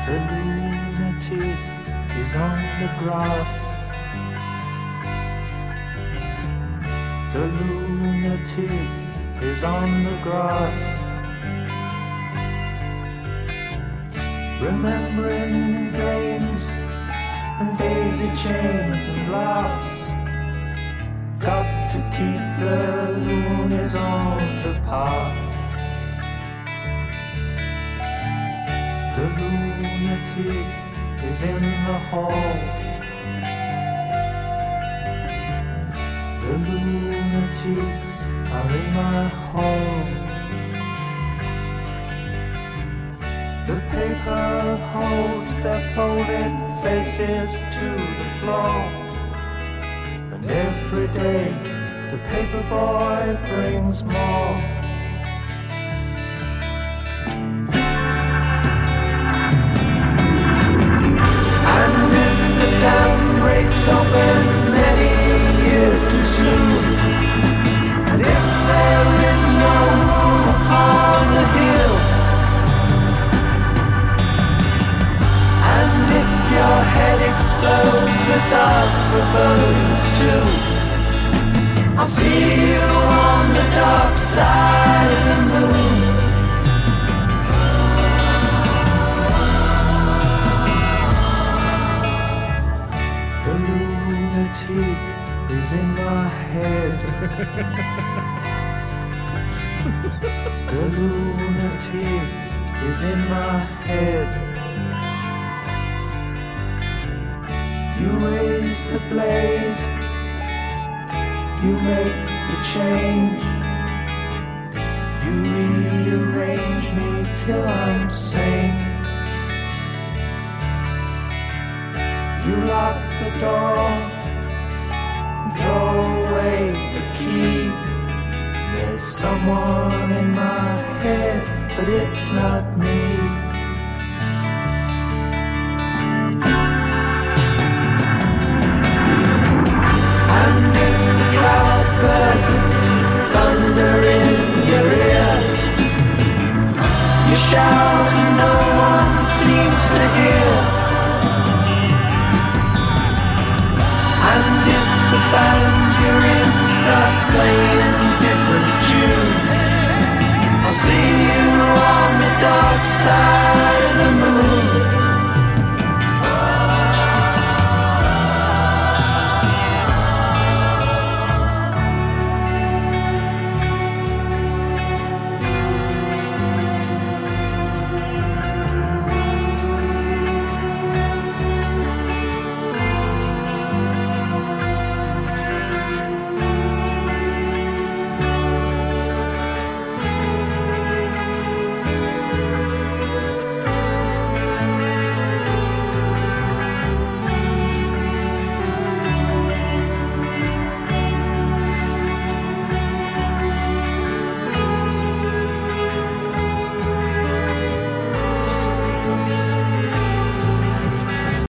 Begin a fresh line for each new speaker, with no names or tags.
The lunatic is on the grass. The lunatic is on the grass. Remembering games and daisy chains and laughs. Got to keep the loonies on the path. The lunatic is in the hall. The lunatics are in my hall. The paper holds their folded faces to the floor. And every day the paper boy brings more. And if the dam breaks open many years too soon, and if there is no room upon the hill, and if your head explodes with dark forebodings too, I'll see you on the dark side of the moon. The lunatic is in my head. The lunatic is in my head. You raise the blade, you make the change, you rearrange me till I'm sane. You lock the door and throw away the key. There's someone in my head, but it's not me. And if the cloud bursts, thunder in your ear, you shout and no one seems to hear.